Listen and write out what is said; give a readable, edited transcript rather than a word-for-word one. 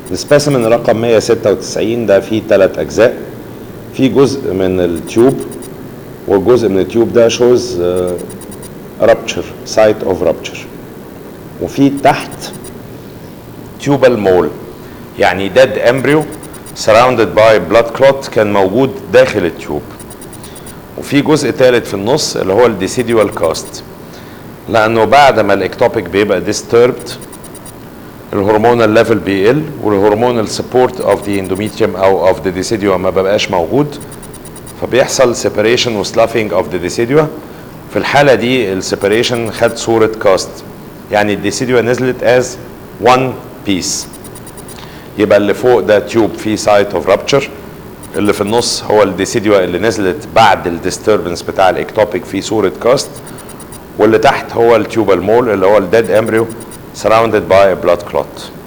السبيسيمن رقم 196 ده فيه 3 أجزاء. في جزء من التيوب، والجزء من التيوب ده shows rupture, site of rupture. وفي تحت tubal mole، يعني dead embryo surrounded by blood clot كان موجود داخل التيوب. وفي جزء ثالث في النص اللي هو الديسيديوال كاست، لأنه بعد ما الاكتوبيك بيبقى disturbed الهرمونال ليفل بيقل، والهرمونال سبورت اوف ذا اندوميتريوم او اوف ذا ديسيديوا ما بقاش موجود، فبيحصل سيبريشن وسلافينج اوف ذا ديسيديوا. في الحاله دي السيبريشن خد صوره كاست، يعني الديسيديوا نزلت از وان بيس. يبقى اللي فوق ده تيوب فيه سايت اوف رابتشر، اللي في النص هو الديسيديوا اللي نزلت بعد الديستربنس بتاع الاكتوبيك في صوره كاست، واللي تحت هو التيوبال مول اللي هو الديد امبريو surrounded by a blood clot.